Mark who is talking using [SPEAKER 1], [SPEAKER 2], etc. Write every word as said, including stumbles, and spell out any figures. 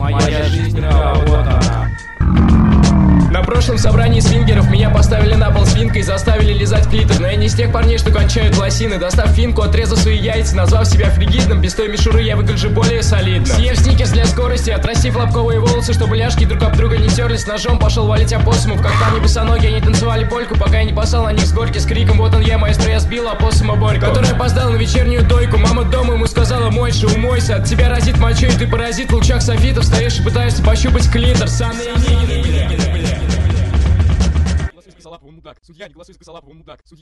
[SPEAKER 1] Моя жизнь, вот она.
[SPEAKER 2] На прошлом собрании свингеров меня поставили на пол свинкой и заставили лизать клитор. Но я не из тех парней, что кончают лосины. Достав финку, отрезав свои яйца, назвав себя фригидным. Без той мишуры я выгляжу более солидно. Съев сникерс для скорости, отрастив лобковые волосы, чтобы ляжки друг об друга не терлись. Ножом пошел валить опоссумов, как парни босоногие. Они танцевали польку, пока я не посал на них с горки с криком: вот он я, маэстро, я сбил опоссума Борьку, который опоздал на вечернюю дойку. Мама дома ему сказала: мойша, умойся, от тебя разит мочой, ты паразит в лучах софитов. Стоишь и пытаешься пощупать клитор. Санные Онегины, бля.
[SPEAKER 3] Косалапова мудак. Судья, не голосуй за Косалапова мудак. Судья.